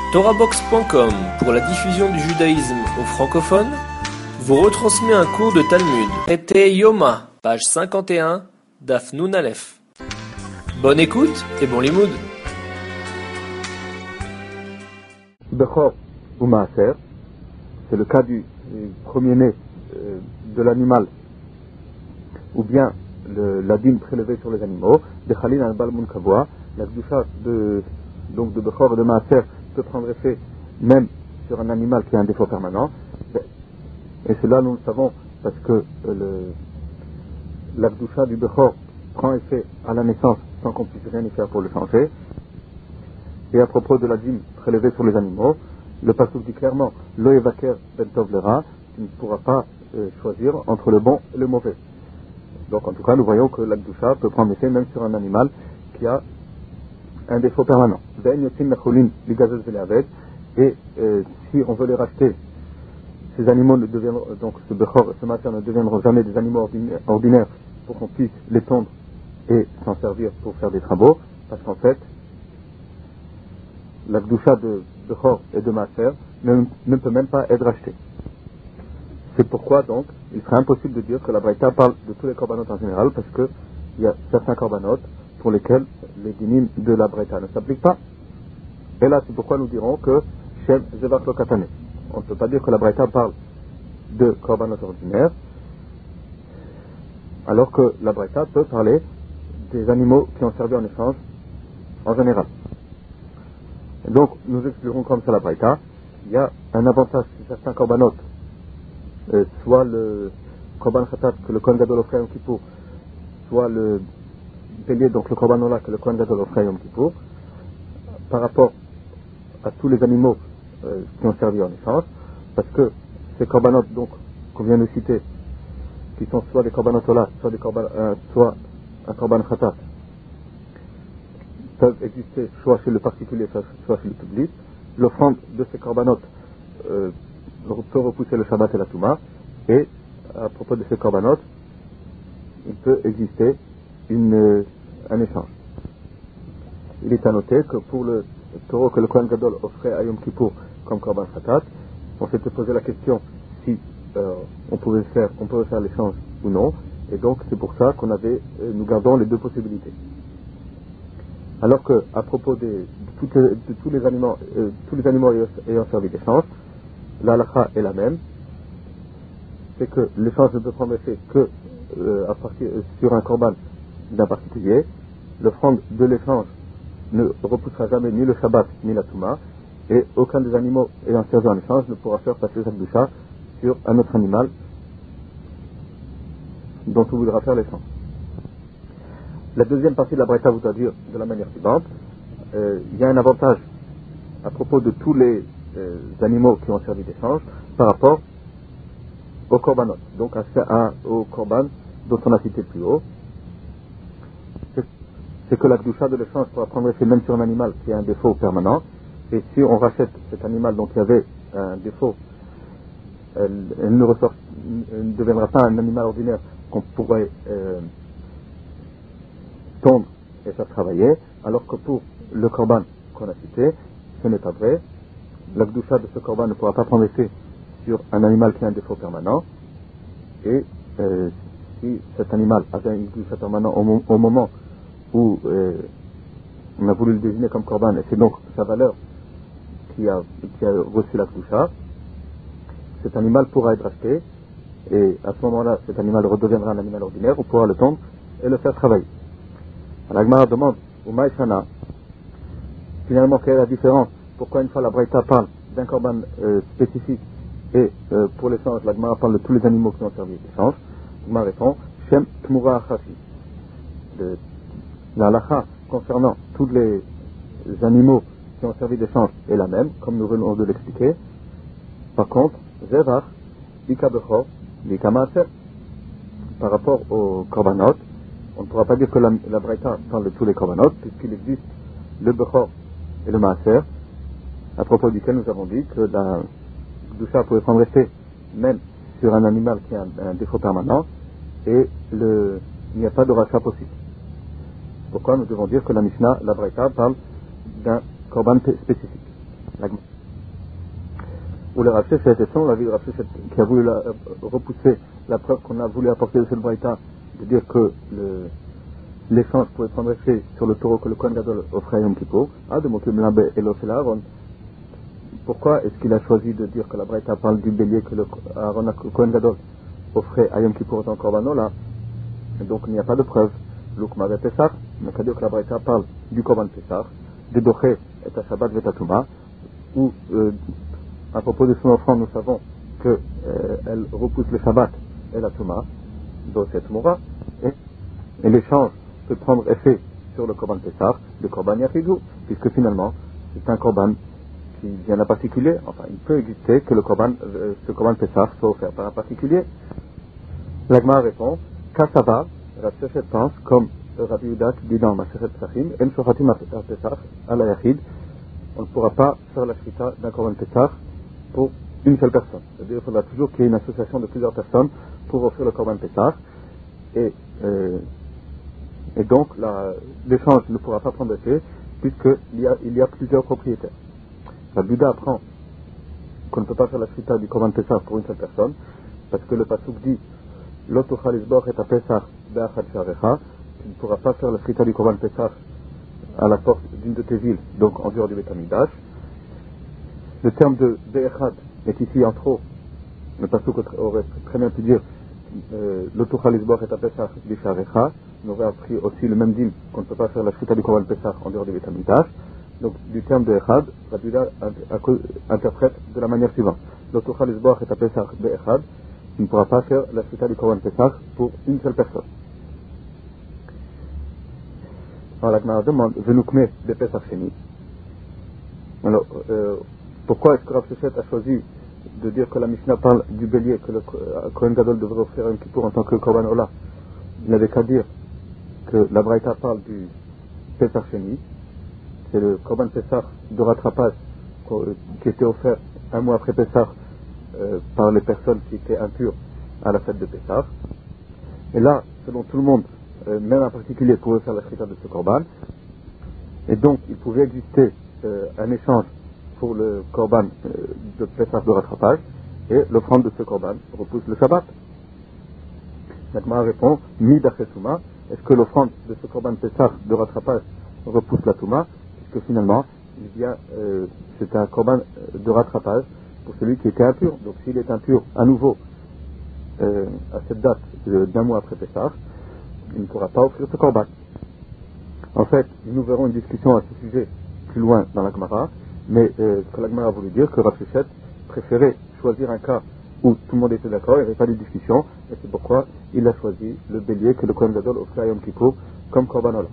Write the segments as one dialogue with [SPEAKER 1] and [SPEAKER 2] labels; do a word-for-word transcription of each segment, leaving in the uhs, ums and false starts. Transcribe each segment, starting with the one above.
[SPEAKER 1] Torahbox point com, pour la diffusion du judaïsme aux francophones, vous retransmet un cours de Talmud. Traité Yoma, page cinquante et un, Daf Nun Aleph. Bonne écoute et bon limoud.
[SPEAKER 2] Bechor ou Maaser, c'est le cas du, du premier-né euh, de l'animal, ou bien le, la dîme prélevée sur les animaux, de Khalil al-Bal Munkavoa, la gdusha de, donc de Bechor et de Maaser peut prendre effet même sur un animal qui a un défaut permanent. Et cela nous le savons parce que le, la gdusha du Bechor prend effet à la naissance sans qu'on puisse rien y faire pour le changer. Et à propos de la dîme prélevée sur les animaux, le pasuk dit clairement Lo yevaker ben tov lera, tu ne pourras pas euh, choisir entre le bon et le mauvais. Donc en tout cas nous voyons que la gdusha peut prendre effet même sur un animal qui a un défaut permanent. Et euh, si on veut les racheter, ces animaux ne deviendront, donc ce bechor, ce matin ne deviendront jamais des animaux ordinaires pour qu'on puisse les tondre et s'en servir pour faire des travaux, parce qu'en fait la gdusha de bechor et de maaser ne, ne peut même pas être rachetée. C'est pourquoi donc il serait impossible de dire que la braïta parle de tous les corbanotes en général, parce que il y a certains corbanotes pour lesquels les dynimes de la braïta ne s'appliquent pas. Et là c'est pourquoi nous dirons que Shem Zevach Lo Katane. On ne peut pas dire que la braïta parle de corbanotes ordinaires, alors que la braïta peut parler des animaux qui ont servi en échange en général. Et donc nous expliquerons comme ça la braïta. Il y a un avantage sur certains corbanotes, euh, soit le korban khatat que le Kohen Gadol offrait Yom Kippour, soit le bélier, donc le korban ola que le Kohen Gadol offrait Yom Kippour, par rapport à tous les animaux euh, qui ont servi en échange, parce que ces corbanotes donc qu'on vient de citer, qui sont soit des korbanot ola, soit des korban, euh, soit un korban khatat, peuvent exister soit chez le particulier, soit chez le public. L'offrande de ces corbanotes euh, peut repousser le Shabbat et la Touma, et à propos de ces corbanotes, il peut exister une, euh, un échange. Il est à noter que pour le taureau que le Kohen Gadol offrait à Yom Kippour comme korban khatat, on s'était posé la question si euh, on pouvait faire, on pouvait faire l'échange ou non, et donc c'est pour ça qu'on avait, euh, nous gardons les deux possibilités. Alors que à propos des, de, toutes, de tous les animaux, euh, tous les animaux ayant, ayant servi d'échange, la halakha est la même, c'est que l'échange ne peut prendre effet que euh, à partir, euh, sur un korban d'un particulier. L'offrande de l'échange ne repoussera jamais ni le Shabbat ni la Touma, et aucun des animaux ayant servi en échange ne pourra faire passer sa gdusha sur un autre animal dont on voudra faire l'échange. La deuxième partie de la braïta voudra dire de la manière suivante, euh, il y a un avantage à propos de tous les euh, animaux qui ont servi d'échange par rapport au korbanot, donc à, à, au korban dont on a cité plus haut. C'est, c'est que la gdusha de l'échange pourra prendre effet même sur un animal qui a un défaut permanent, et si on rachète cet animal dont il y avait un défaut, elle, elle, ne, ressort, elle ne deviendra pas un animal ordinaire qu'on pourrait euh, tondre et faire travailler, alors que pour le korban qu'on a cité, ce n'est pas vrai. La gdusha de ce korban ne pourra pas prendre effet sur un animal qui a un défaut permanent, et euh, si cet animal avait une gdusha permanente au, mo- au moment où euh, on a voulu le désigner comme korban, et c'est donc sa valeur qui a, qui a reçu la gdusha, cet animal pourra être acheté, et à ce moment-là cet animal redeviendra un animal ordinaire, on pourra le tondre et le faire travailler. La Gemara demande au Maïshana, finalement, quelle est la différence? Pourquoi une fois la braïta parle d'un korban euh, spécifique et euh, pour l'échange, la Gemara parle de tous les animaux qui ont servi d'échange? La Gemara répond Shem Tmura Achashi. La halakha concernant tous les animaux qui ont servi d'échange est la même, comme nous venons de l'expliquer. Par contre, Zevach, Ika Bechor, Ika Maaser, par rapport aux korbanot, on ne pourra pas dire que la, la braïta parle de tous les korbanot, puisqu'il existe le bechor et le maaser, à propos duquel nous avons dit que la gdusha pouvait prendre effet même sur un animal qui a un, un défaut permanent, et le, il n'y a pas de rachat possible. Pourquoi nous devons dire que la Mishnah, la braïta, parle d'un korban spécifique. Ou le Rav Sheshet, et selon l'avis de Rav Sheshet, qui a voulu la, euh, repousser la preuve qu'on a voulu apporter de cette braïta, de dire que le, l'échange pouvait prendre effet sur le taureau que le Kohen Gadol offrait à Yom Kippour, ah, de Mokim Lambe et l'Ophel Aaron. Pourquoi est-ce qu'il a choisi de dire que la braïta parle du bélier que le Aaron, le Kohen Gadol offrait à Yom Kippour en tant que Korban Ola? Donc il n'y a pas de preuve. L'Ukmar et Pesach, mais qu'à dire que la braïta parle du Korban Pesach, de Doché et à Shabbat Vetatouma, où euh, à propos de son offrande, nous savons qu'elle euh, repousse le Shabbat et la Touma, Doché Tmoura, et, et l'échange peut prendre effet sur le Korban Pesach, le Korban Yachidou, puisque finalement c'est un Korban qui vient d'un particulier. Enfin, il peut exister que le Korban, euh, ce Korban Pesach soit offert par un particulier. L'Agma répond, Kassava, Rav Sheshet pense, comme Rabbi Yehuda dit dans Masechet Pesachim, En Shochatim Pesach, à la Yachid, on ne pourra pas faire la shrita d'un Korban Pesach pour une seule personne. C'est-à-dire qu'il faudra toujours qu'il y ait une association de plusieurs personnes pour offrir le Korban Pesach. Et, euh, et donc, la, l'échange ne pourra pas prendre effet, puisqu'il y a, il y a plusieurs propriétaires. Rabbi Yehuda apprend qu'on ne peut pas faire la shrita du Korban Pesach pour une seule personne, parce que le Pasuk dit Lo tuchal lisbor et Pesach be'achad sharecha, tu ne pourras pas faire la shrita du Korban Pesach à la porte d'une de tes villes, donc en dehors du Beit Hamikdash. Le terme de be'echad est ici en trop. Le Pasuk aurait très bien pu dire Lo tuchal lisbor et Pesach be'sharecha. On aurait appris aussi le même dîme qu'on ne peut pas faire la shrita du Korban Pesach en dehors du Beit Hamikdash. Donc, du terme de Echad, Rabbi Yehuda interprète de la manière suivante. Lo tuchal lisbor et Pesach be'echad, tu ne pourras pas faire la shrita du Korban Pesach pour une seule personne. Alors la Gemara demande, Venukme de Pesach Sheni. Alors, euh, pourquoi est-ce que Rav Sheshet a choisi de dire que la Mishnah parle du bélier que le Kohen Gadol devrait offrir à Yom Kippour en tant que Korban Ola? Il n'avait qu'à dire que la Braïta parle du Pesach Sheni. C'est le Korban Pesach de rattrapage qui était offert un mois après Pesach euh, par les personnes qui étaient impures à la fête de Pesach. Et là, selon tout le monde, euh, même en particulier, pouvait faire la shrita de ce Korban. Et donc, il pouvait exister euh, un échange pour le Korban euh, de Pesach de rattrapage, et l'offrande de ce Korban repousse le Shabbat. La Gemara répond, Mi d'Achesuma, est-ce que l'offrande de ce Korban Pesach de rattrapage repousse la Touma? Puisque finalement, il vient, euh, c'est un Korban de rattrapage pour celui qui était impur. Donc s'il est impur à nouveau euh, à cette date euh, d'un mois après Pesach, il ne pourra pas offrir ce Korban. En fait, nous verrons une discussion à ce sujet plus loin dans la Gemara, mais euh, ce que la Gemara a voulu dire, que Rav Sheshet préférait choisir un cas où tout le monde était d'accord, il n'y avait pas de discussion, et c'est pourquoi il a choisi le bélier que le Kohen Gadol offrait à Yom Kippour comme Korban Ola.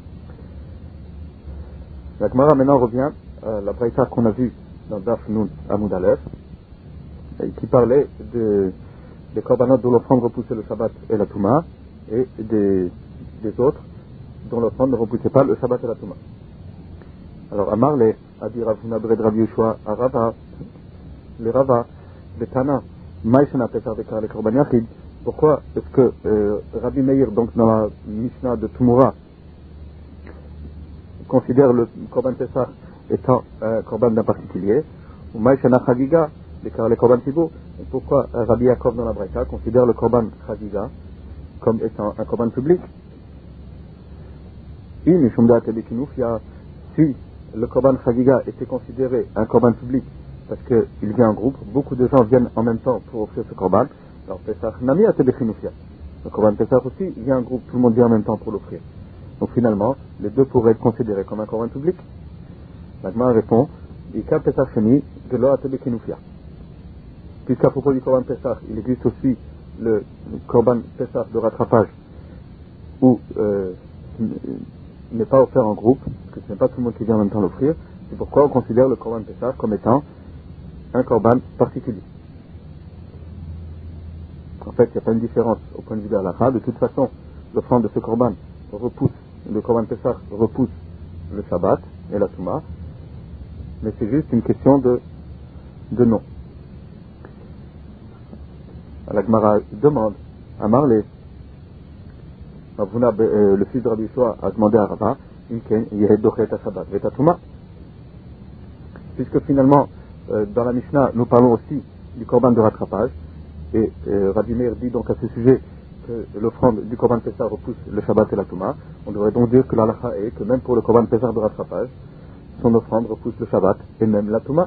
[SPEAKER 2] La Gemara maintenant revient à la braïta qu'on a vue dans Daf Nun Amud Aleph, qui parlait de, des korbanot dont l'offrande repoussait le Shabbat et la Touma, et des, des autres dont l'offrande ne repoussait pas le Shabbat et la Touma. Alors Amar le a dit Rav Huna Bred Rav Yeshua à Rava, le Rava, Betana, Maïshana Pesach Bekar le Korban Yachid. Pourquoi est-ce que euh, Rabbi Meir, donc dans la Mishnah de Tumura, considère le Korban Pesach étant un Korban d'un particulier, ou Maïshana Chagiga, Bekar le Korban Tibou? Et pourquoi Rabbi Yaakov dans la Braïta considère le Korban Chagiga comme étant un Korban public? Si le Korban Chagiga était considéré un Korban public parce qu'il vient en groupe, beaucoup de gens viennent en même temps pour offrir ce Korban. Alors Pesach Nami Atebechinufia. Le Korban Pesach aussi vient en groupe, tout le monde vient en même temps pour l'offrir. Donc finalement, les deux pourraient être considérés comme un Korban public. La Gemara répond, Ika Pesach Sheni Gelo Atebechinufia. Puisqu'à propos du Korban Pesach, il existe aussi le Korban Pesach de rattrapage où euh, n'est pas offert en groupe, parce que ce n'est pas tout le monde qui vient en même temps l'offrir. C'est pourquoi on considère le Korban Pesach comme étant un Korban particulier. En fait, il n'y a pas une différence au point de vue de l'halakha. De toute façon, l'offrande de ce Korban repousse, le Korban Pesach repousse le Shabbat et la Touma, mais c'est juste une question de, de nom. La Gemara demande à Marley, euh, le fils de Rabbi Yeshua a demandé à Rava, puisque finalement, euh, dans la Mishnah, nous parlons aussi du korban de rattrapage, et euh, Rabbi Meir dit donc à ce sujet que l'offrande du korban Pessah repousse le Shabbat et la Touma, on devrait donc dire que l'halakha est que même pour le korban Pessah de rattrapage, son offrande repousse le Shabbat et même la Touma.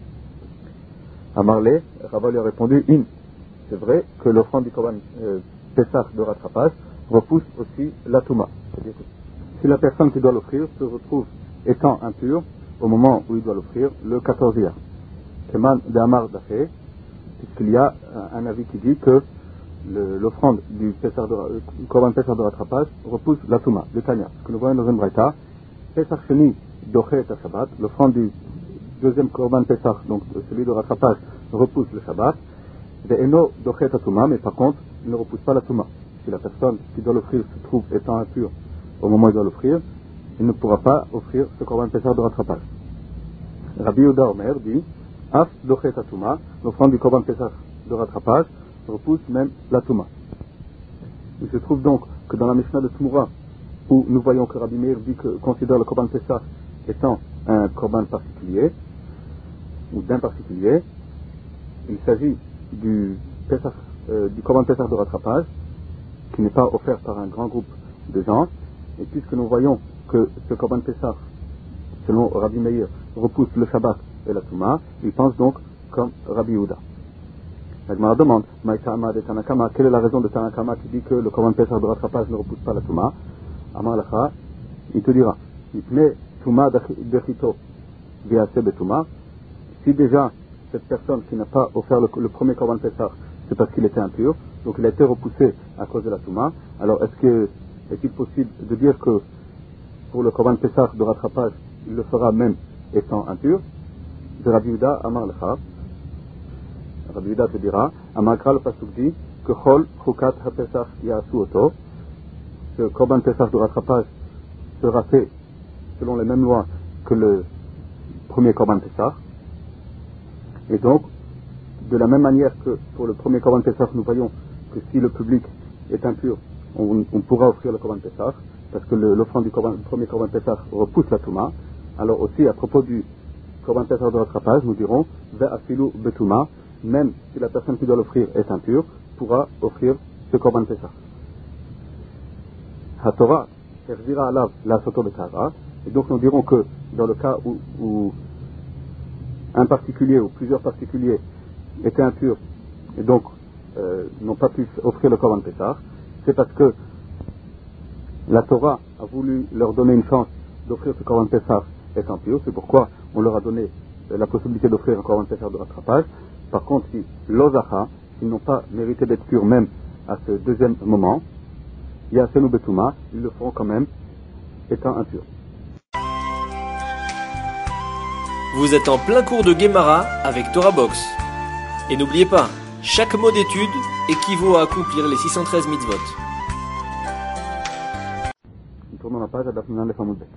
[SPEAKER 2] À Marley, Rava lui a répondu, in, c'est vrai que l'offrande du korban euh, Pessah de rattrapage repousse aussi la Touma. C'est-à-dire que si la personne qui doit l'offrir se retrouve étant impure au moment où il doit l'offrir, le quatorze Iyar. Keman de Amar Dafé, puisqu'il y a un, un avis qui dit que le, l'offrande du, Pessah de, euh, du korban Pessah de rattrapage repousse la Touma, le Tanya. Ce que nous voyons dans une braïta, Pessah Sheni Dochet et Shabbat, l'offrande du deuxième korban Pessah, donc celui de rattrapage, repousse le Shabbat. De Eno Dochet et Touma, mais par contre, il ne repousse pas la Touma. Si la personne qui doit l'offrir se trouve étant impure au moment où il doit l'offrir, il ne pourra pas offrir ce korban Pessah de rattrapage. Rabbi Yehuda Omer dit, Af Dochet et Touma, l'offrande du korban Pessah de rattrapage repousse même la Touma. Il se trouve donc que dans la Mishnah de Tmura, où nous voyons que Rabbi Meir dit que considère le korban Pessah étant un korban particulier, ou d'un particulier, il s'agit du, Pessah, euh, du korban Pessah de rattrapage, qui n'est pas offert par un grand groupe de gens, et puisque nous voyons que ce korban Pessah, selon Rabbi Meir, repousse le Shabbat et la Touma, il pense donc comme Rabbi Yehuda. La Gemara demande, Maïtama de Tanakama, quelle est la raison de Tanakama qui dit que le korban Pessah de rattrapage ne repousse pas la Touma? Amar Lacha, il te dira, Ipne Touma Dechito Viase Betuma, si déjà cette personne qui n'a pas offert le, le premier korban Pessah, c'est parce qu'il était impur, donc il a été repoussé à cause de la Touma, alors est-ce que est-il possible de dire que pour le korban Pessah de rattrapage, il le fera même étant impur? De Rabbi Yehuda, Amar Lecha, Rabbi Yehuda te dira, Amakra le pasuk dit que Chol Chukat HaPesach Ya'asu Oto, ce korban Pessah de rattrapage sera fait selon les mêmes lois que le premier korban Pessah, et donc de la même manière que pour le premier korban Pessah, nous voyons que si le public est impur, on, on pourra offrir le korban Pessah, parce que le, l'offrande du, korban, du premier korban Pessah repousse la Touma. Alors aussi, à propos du korban Pessah de rattrapage, nous dirons Ve'afilu betuma, même si la personne qui doit l'offrir est impure, pourra offrir ce korban Pessah. HaTorah, Erzira alav la soto betara, et donc nous dirons que dans le cas où, où un particulier ou plusieurs particuliers étaient impurs et donc euh, n'ont pas pu offrir le korban Pessah, c'est parce que la Torah a voulu leur donner une chance d'offrir ce korban Pessah étant pur, c'est pourquoi on leur a donné la possibilité d'offrir un korban Pessah de rattrapage. Par contre, si l'Ozacha, s'ils n'ont pas mérité d'être purs même à ce deuxième moment, Yasenu Betuma, ils le feront quand même étant impurs.
[SPEAKER 1] Vous êtes en plein cours de Gemara avec Torah Box. Et n'oubliez pas, chaque mot d'étude équivaut à accomplir les six cent treize mitzvot.
[SPEAKER 2] Nous tournons la page à Daf Nunalef Amud Bet.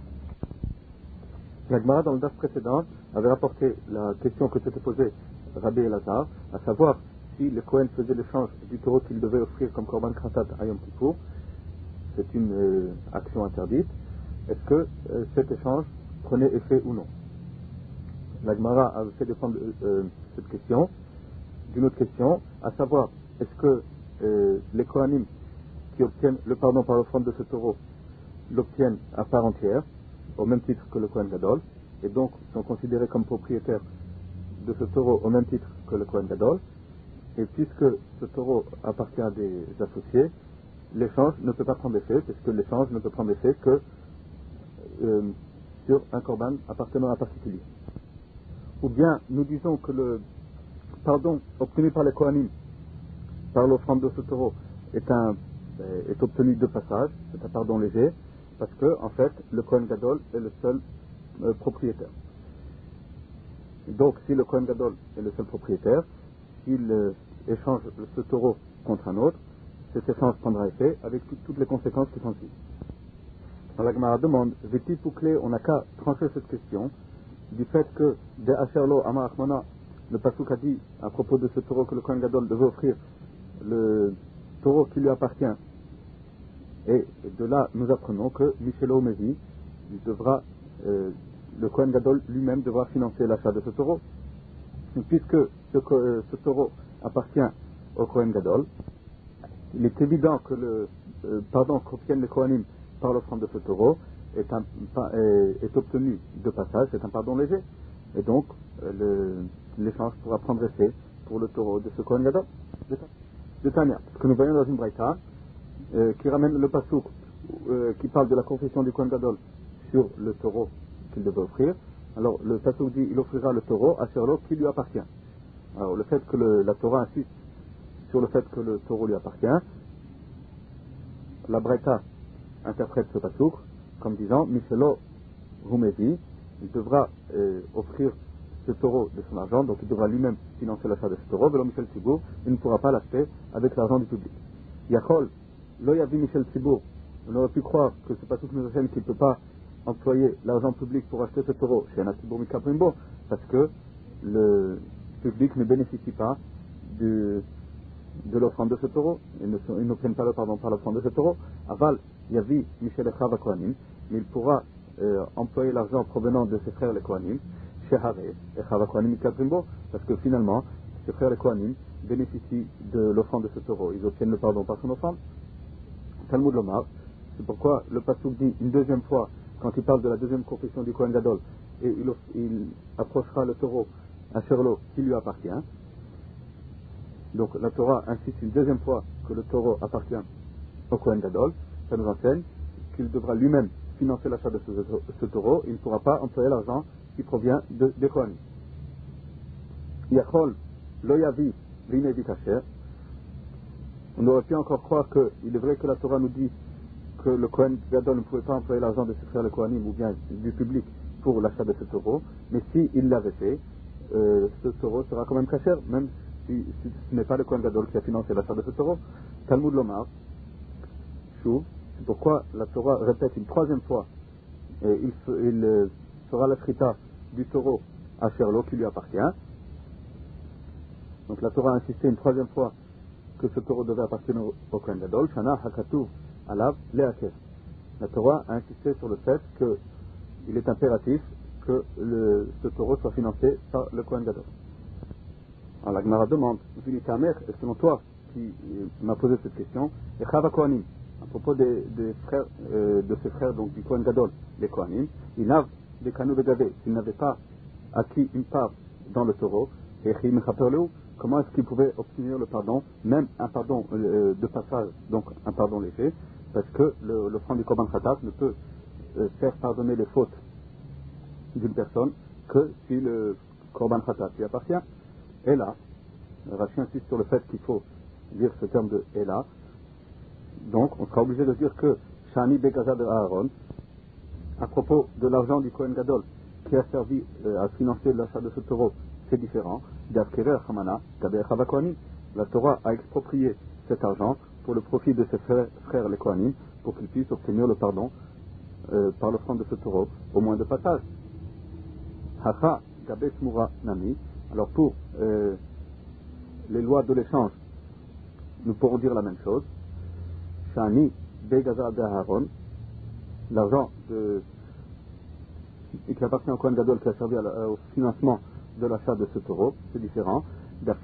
[SPEAKER 2] La Gemara dans le Daf précédent avait rapporté la question que s'était posée Rabbi Elazar, à savoir si le Kohen faisait l'échange du taureau qu'il devait offrir comme Korban Kratat à Yom Kippour, c'est une euh, action interdite, est-ce que euh, cet échange prenait effet ou non? La Gemara a fait défendre euh, cette question d'une autre question, à savoir, est-ce que euh, les Kohanim qui obtiennent le pardon par l'offrande de ce taureau l'obtiennent à part entière, au même titre que le Kohen Gadol, et donc sont considérés comme propriétaires de ce taureau au même titre que le Kohen Gadol, et puisque ce taureau appartient à des associés, l'échange ne peut pas prendre effet, parce que l'échange ne peut prendre effet que euh, sur un korban appartenant à un particulier. Ou bien nous disons que le pardon obtenu par les Kohanim par l'offrande de ce taureau est, un, est obtenu de passage, c'est un pardon léger, parce que en fait le Kohen Gadol est le seul euh, propriétaire. Donc si le Kohen Gadol est le seul propriétaire, s'il euh, échange ce taureau contre un autre, cet échange prendra effet avec tout, toutes les conséquences qui s'en suivent. Alors la Gemara demande, Viti Pouklé, on n'a qu'à trancher cette question du fait que de Asherlo Ama Achmana, le Pasuk a dit à propos de ce taureau que le Kohen Gadol devait offrir le taureau qui lui appartient. Et de là, nous apprenons que Michelo Mevi, il devra euh, le Kohen Gadol lui-même devra financer l'achat de ce taureau. Et puisque ce, euh, ce taureau appartient au Kohen Gadol, il est évident que le euh, pardon qu'obtiennent les Kohanim par l'offrande de ce taureau est, un, est, est obtenu de passage, c'est un pardon léger. Et donc, euh, le, l'échange pourra prendre effet pour le taureau de ce Kohen Gadol. De Tania, parce que nous voyons dans une braïta euh, qui ramène le pasouk euh, qui parle de la confession du Kohen Gadol sur le taureau qu'il devait offrir. Alors, le pasouk dit il offrira le taureau à Sherlo qui lui appartient. Alors, le fait que le, la Torah insiste sur le fait que le taureau lui appartient, la braïta interprète ce pasouk comme disant Michelo Rumezi, il devra euh, offrir ce taureau de son argent, donc il devra lui-même financer l'achat de ce taureau. Velo Michel Tzibour, il ne pourra pas l'acheter avec l'argent du public. Yachol, lo yavi Michel Tzibour, on aurait pu croire que ce pasouk nous enseigne qu'il ne peut pas employer l'argent public pour acheter ce taureau chez un Tzibour Mikaprimbo, parce que le public ne bénéficie pas du, de l'offrande de ce taureau, ils, ne sont, ils n'obtiennent pas le pardon par l'offrande de ce taureau. Aval yavi Michel Echav Kohanim, mais il pourra euh, employer l'argent provenant de ses frères les Kohanim, chez Haré, Echav Kohanim Mikaprimbo, parce que finalement, ses frères les Kohanim bénéficient de l'offrande de ce taureau, ils obtiennent le pardon par son offrande. Talmud Lomar, c'est pourquoi le Passouk dit une deuxième fois, quand il parle de la deuxième confession du Kohen Gadol, et il, il approchera le taureau à Sherlo qui lui appartient. Donc la Torah insiste une deuxième fois que le taureau appartient au Kohen Gadol. Ça nous enseigne qu'il devra lui-même financer l'achat de ce, ce taureau. Il ne pourra pas employer l'argent qui provient de, des Kohanim. Yachol lo yavi v'inedi kasher. On aurait pu encore croire qu'il est vrai que la Torah nous dit que le Kohen Gadol ne pouvait pas employer l'argent de ses frères les Kohanim ou bien du public pour l'achat de ce taureau, mais s'il l'avait fait, euh, ce taureau sera quand même kasher, même si, si ce n'est pas le Kohen Gadol qui a financé l'achat de ce taureau. Talmud Lomar, Chouv, c'est pourquoi la Torah répète une troisième fois, et il, il euh, fera la shrita du taureau à Sherlo qui lui appartient. Donc la Torah a insisté une troisième fois que ce taureau devait appartenir au Kohen Gadol. Shana Hakatuv Alav Leakev. La Torah a insisté sur le fait qu'il est impératif que le, ce taureau soit financé par le Kohen Gadol. Alors la Gemara demande, selon toi qui euh, m'a posé cette question, et Chava Kohanim, à propos des, des frères, euh, de ses frères, donc du Kohen Gadol, les Kohanim, ils n'avaient des canaux de gavé, ils n'avaient pas acquis une part dans le taureau, et comment est-ce qu'ils pouvaient obtenir le pardon, même un pardon euh, de passage, donc un pardon léger, parce que le, l'offrande du Korban Khatat ne peut euh, faire pardonner les fautes d'une personne que si le Korban Khatat lui appartient. Et là, Rashi insiste sur le fait qu'il faut dire ce terme de et là. Donc, on sera obligé de dire que Shani Begaza de Aaron, à propos de l'argent du Kohen Gadol qui a servi euh, à financer l'achat de ce taureau, c'est différent. La Torah a exproprié cet argent pour le profit de ses frères, frères les Kohanim, pour qu'ils puissent obtenir le pardon euh, par l'offrande de ce taureau, au moins de passage. Hacha Gabe Smura Nami. Alors pour euh, les lois de l'échange, nous pourrons dire la même chose. Shani Begaza de Aaron, l'argent de, qui appartient au Kohen Gadol qui a servi à la, au financement de l'achat de ce taureau, c'est différent. On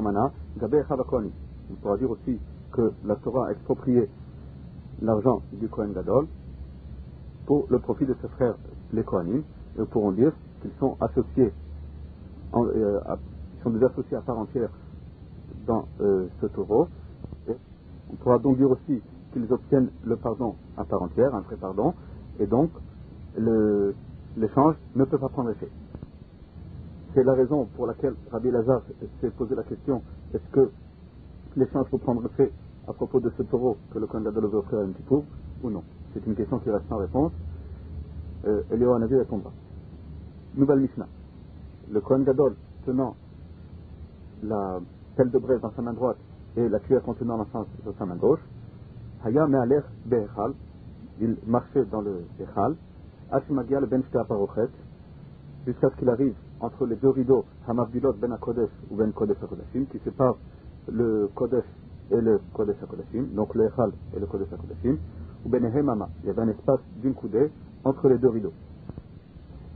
[SPEAKER 2] pourra dire aussi que la Torah a exproprié l'argent du Kohen Gadol pour le profit de ses frères les Kohanim, et nous pourrons dire qu'ils sont associés, en, euh, à, ils sont des associés à part entière dans euh, ce taureau. Et on pourra donc dire aussi qu'ils obtiennent le pardon à part entière, un vrai pardon, et donc le, l'échange ne peut pas prendre effet. C'est la raison pour laquelle Rabbi Lazar s'est posé la question, est-ce que l'échange peut prendre effet à propos de ce taureau que le Kohen Gadol veut offrir à Yom Kippour ou non? C'est une question qui reste sans réponse. Euh, Eliyahu Hanavi répondra. Nouvelle Mishnah. Le Kohen Gadol tenant la pelle de braise dans sa main droite et la cuillère contenant l'encens dans sa main gauche, Haya me'alech be'echal, il marchait dans le Echal, Ashmagia le ben shte aparochet, jusqu'à ce qu'il arrive entre les deux rideaux, Hamavdilot ben HaKodesh ou ben Kodesh HaKodashim, qui séparent le Kodesh et le Kodesh HaKodashim, donc le Echal et le Kodesh HaKodashim, ou ben Hemama, il y avait un espace d'une coudée entre les deux rideaux.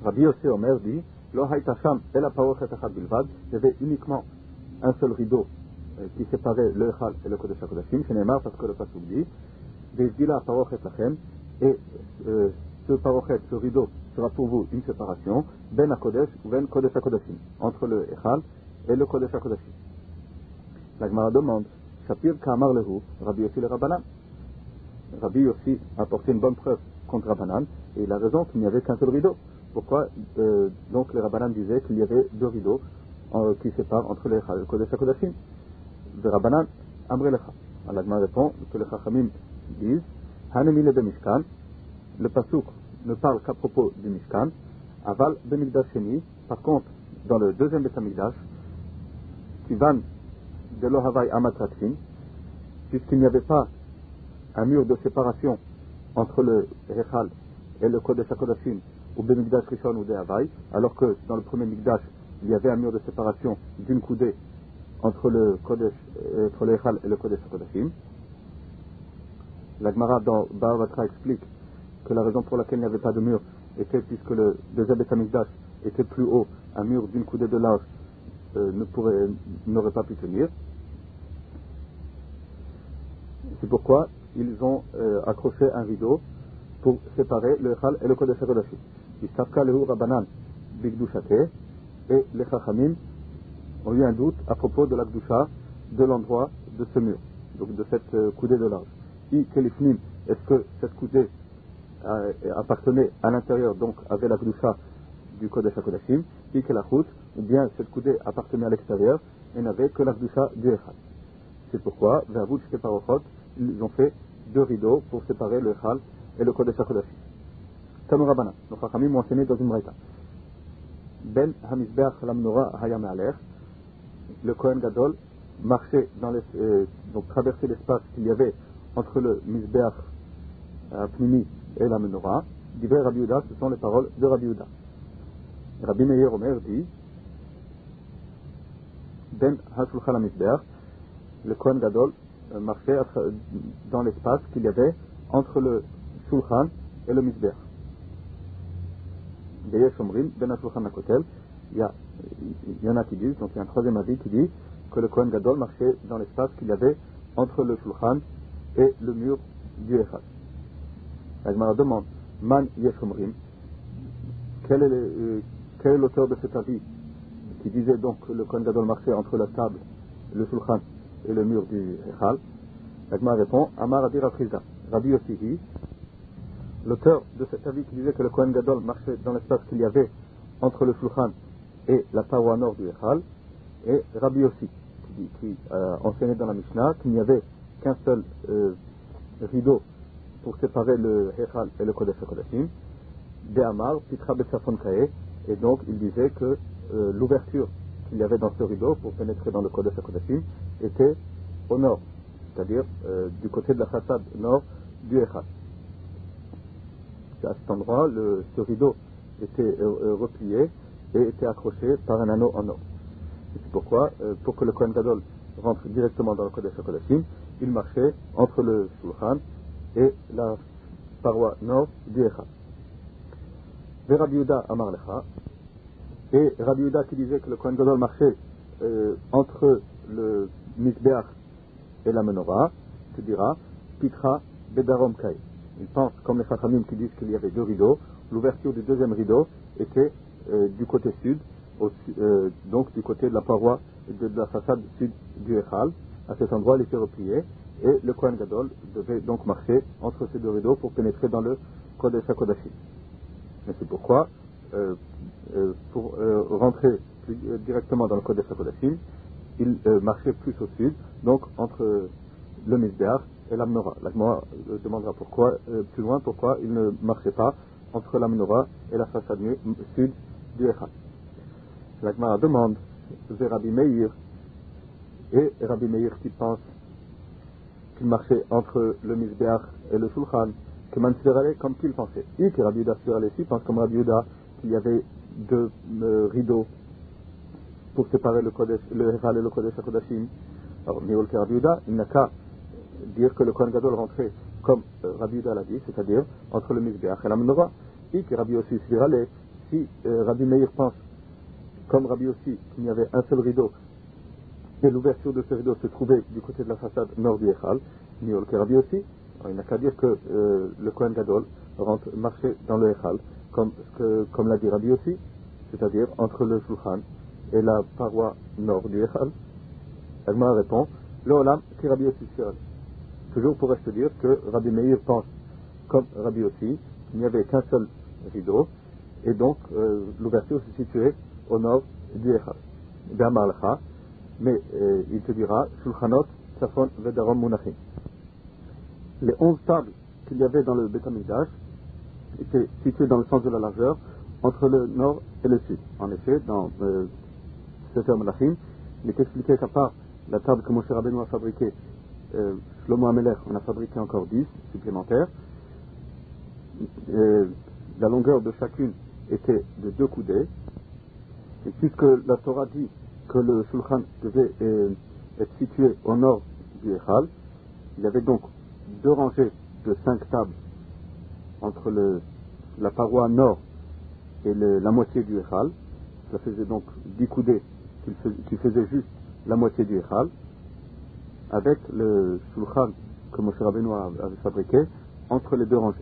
[SPEAKER 2] Rabbi Yossi Omer dit, Lo hayta sham el ha'parochet achad bilvad, il y avait uniquement un seul rideau euh, qui séparait le Echal et le Kodesh HaKodashim, Shene'emar, parce que le Pasuk dit, Ve'zdila ha'parochet lachem, et euh, ce parochet, ce rideau, sera pour vous une séparation, ben HaKodesh ou ben Kodesh HaKodashim, entre le Echal et le Kodesh HaKodashim. La Gemara demande, Shapir Ka'amar lehu, Rabbi Yossi le Rabbanan. Rabbi Yossi a apporté une bonne preuve contre Rabbanan, et il a raison qu'il n'y avait qu'un seul rideau. Pourquoi euh, donc les Rabbanan disaient qu'il y avait deux rideaux euh, qui séparent entre le Echal et le Kodesh HaKodashim? De Rabbanan, Amre Lecha. La Gemara répond que les Chachamim disent, Hanemi le Mishkan, le Pasuk ne parle qu'à propos du Mishkan, Aval Bemikdash Sheni, par contre, dans le deuxième Beth Amikdash, Kivan de Lohavai Amatratin, puisqu'il n'y avait pas un mur de séparation entre le Echal et le Kodesh HaKodashim, ou Bemikdash Rishon ou de Havai, alors que dans le premier Mikdash, il y avait un mur de séparation d'une coudée entre le Kodesh, entre le Echal et le Kodesh HaKodashim. La Gemara dans Ba'ar Batra explique que la raison pour laquelle il n'y avait pas de mur était puisque le deuxième Beth Amikdash était plus haut, un mur d'une coudée de large euh, ne pourrait, n'aurait pas pu tenir. C'est pourquoi ils ont euh, accroché un rideau pour séparer le Echal et le Kodesh HaKodashim. Istafka lehu Rabbanan bigdushate, et les Chachamim ont eu un doute à propos de la Gdusha de l'endroit de ce mur, donc de cette euh, coudée de large. I kelifnim, est-ce que cette coudée euh, appartenait à l'intérieur, donc avait la Gdusha du Kodesh HaKodashim, I kelachut, ou bien cette coudée appartenait à l'extérieur et n'avait que la Gdusha du Echal. C'est pourquoi, Ve'avut shte parochot, ils ont fait deux rideaux pour séparer le Echal et le Kodesh HaKodashim. Tanu Rabbanan, nos Chachamim m'ont enseigné dans une braïta. Ben Hamizbeach Lamnora Hayam Aler, le Kohen Gadol marchait dans les, euh, donc traversait l'espace qu'il y avait entre le Mizbeach euh, Pnimi et la Menorah. Divrei Rabbi Yehuda, ce sont les paroles de Rabbi Yehuda. Rabbi Meir Omer dit, Ben HaShulchan HaMizbeach, le Kohen Gadol euh, marchait dans l'espace qu'il y avait entre le Shulchan et le Mizbeach. Beyesh Omrim, Ben HaShulchan HaKotel, il y a, il y en a qui disent, donc il y a un troisième avis qui dit que le Kohen Gadol marchait dans l'espace qu'il y avait entre le Shulchan et le mur du Echal. La Gemara demande, Man Yesh Omrim, quel est, le, euh, quel est l'auteur de cet avis qui disait donc que le Kohen Gadol marchait entre la table, le Shulchan et le mur du Echal? La Gemara répond, Amar Adi Rafrizda, Rabbi Yossi dit, l'auteur de cet avis qui disait que le Kohen Gadol marchait dans l'espace qu'il y avait entre le Shulchan et la paroi nord du Echal, et Rabbi Yossi, qui, qui euh, enseignait dans la Mishnah qu'il n'y avait qu'un seul euh, rideau pour séparer le Echal et le Kodesh HaKodashim, Be'amar, Pitra Betsafon Kae, et donc il disait que euh, l'ouverture qu'il y avait dans ce rideau pour pénétrer dans le Kodesh HaKodashim était au nord, c'est-à-dire euh, du côté de la façade nord du Echal. À cet endroit, le, ce rideau était euh, replié et était accroché par un anneau en or. Et c'est pourquoi, euh, pour que le Kohen Gadol rentre directement dans le Kodesh HaKodashim, il marchait entre le Shulchan et la paroi nord du Echal. Ve Rabbi Yehuda Amar Lecha, et Rabbi Yehuda qui disait que le Kohen Gadol marchait euh, entre le Mizbeach et la Menorah, te dira, Pitra Bedarom Kai. Il pense, comme les Chachamim qui disent qu'il y avait deux rideaux, l'ouverture du deuxième rideau était euh, du côté sud, au, euh, donc du côté de la paroi de, de la façade sud du Echal. À cet endroit, il était replié, et le Kohen Gadol devait donc marcher entre ces deux rideaux pour pénétrer dans le Kodesh HaKodashim. Et c'est pourquoi, euh, euh, pour euh, rentrer plus, euh, directement dans le Kodesh HaKodashim, il euh, marchait plus au sud, donc entre euh, le Mizbeach et la Menorah. La Gemara euh, demandera pourquoi, euh, plus loin pourquoi il ne marchait pas entre la Menorah et la façade sud du Echal. La Gemara demande, c'est Rabbi Meir, et Rabbi Meir qui pense qu'il marchait entre le Mizbeach et le Shulchan, que Mansirale comme qu'il pensait. Et que Rabbi Yehuda Sirale pense comme Rabbi Yehuda qu'il y avait deux euh, rideaux pour séparer le Kodesh, le Echal et le Kodesh HaKodashim. Alors, Miol que Rabbi Yehuda, il n'a qu'à dire que le Kohen Gadol rentrait comme euh, Rabbi Yehuda l'a dit, c'est-à-dire entre le Mizbeach et la Menorah. Et que Rabbi Yossi Sirale, si euh, Rabbi Meir pense, comme Rabbi aussi, qu'il n'y avait un seul rideau, et l'ouverture de ce rideau se trouvait du côté de la façade nord du Echal, Niol que Rabbi aussi, alors, il n'a qu'à dire que euh, le Kohen Gadol rentre, marchait dans le Echal, comme, que, comme l'a dit Rabbi aussi, c'est-à-dire entre le Shulchan et la paroi nord du Echal. Agma répond, le Olam, qui Rabbi aussi sur toujours pourrais-je te dire que Rabbi Meir pense, comme Rabbi aussi, qu'il n'y avait qu'un seul rideau, et donc euh, l'ouverture se situait au nord du Echal. Be'amar lecha, mais euh, il te dira, Shulchanot, Tzafon, Vedarom, Munachim. Les onze tables qu'il y avait dans le Beth Amikdash étaient situées dans le sens de la largeur, entre le nord et le sud. En effet, dans euh, Sefer Melachim, il est expliqué qu'à part la table que Moshe Rabbeinu a fabriquée, euh, Shlomo HaMelech en a fabriqué encore dix supplémentaires. Euh, la longueur de chacune était de deux coudées. Et puisque la Torah dit que le Shulchan devait euh, être situé au nord du Echal, il y avait donc deux rangées de cinq tables entre le, la paroi nord et le, la moitié du Echal. Ça faisait donc dix coudées qui, fais, qui faisaient juste la moitié du Echal, avec le Shulchan que Moshe Rabbeinu avait fabriqué entre les deux rangées.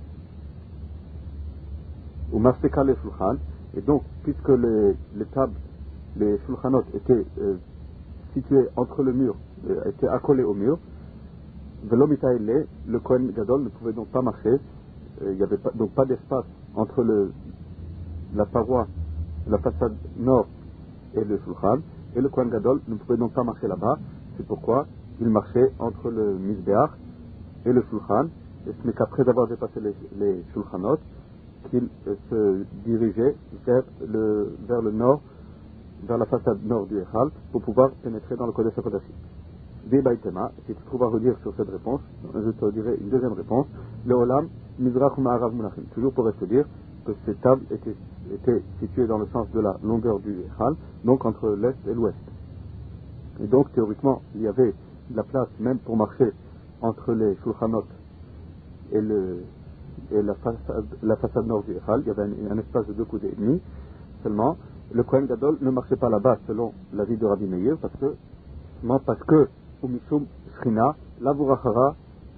[SPEAKER 2] Ou Masteka le Shulchan, et donc, puisque les, les tables, les Shulchanot étaient euh, situés entre le mur, euh, étaient accolés au mur, Velomitaïle, le Kohen Gadol ne pouvait donc pas marcher, euh, il n'y avait pas, donc pas d'espace entre le, la paroi, la façade nord et le Shulchan, et le Kohen Gadol ne pouvait donc pas marcher là-bas, c'est pourquoi il marchait entre le Mizbeach et le Shulchan, et ce n'est qu'après avoir dépassé les, les Shulchanot qu'il euh, se dirigeait vers le, vers le nord, vers la façade nord du Echal, pour pouvoir pénétrer dans le Kodesh HaKodashim. Débaïtema, si tu trouves à redire sur cette réponse, je te dirai une deuxième réponse, le Olam, Mizrach Ma'arav Munachim. Toujours pourrais te dire que ces tables étaient, étaient situées dans le sens de la longueur du Echal, donc entre l'est et l'ouest. Et donc, théoriquement, il y avait de la place même pour marcher entre les Shulchanot et, le, et la, façade, la façade nord du Echal. Il y avait un, un espace de deux coudées et demi. Seulement, le Kohen Gadol ne marchait pas là-bas selon l'avis de Rabbi Meir, parce que, parce que, Umishum Shrina, Lavurachara,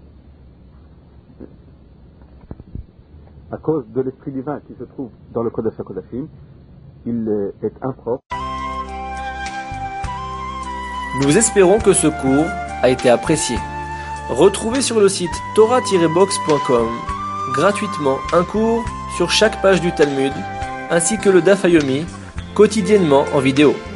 [SPEAKER 2] à cause de l'esprit divin qui se trouve dans le Kodesh HaKodashim, il est impropre.
[SPEAKER 1] Nous espérons que ce cours a été apprécié. Retrouvez sur le site torah tiret box point com gratuitement un cours sur chaque page du Talmud, ainsi que le Daf Yomi, quotidiennement en vidéo.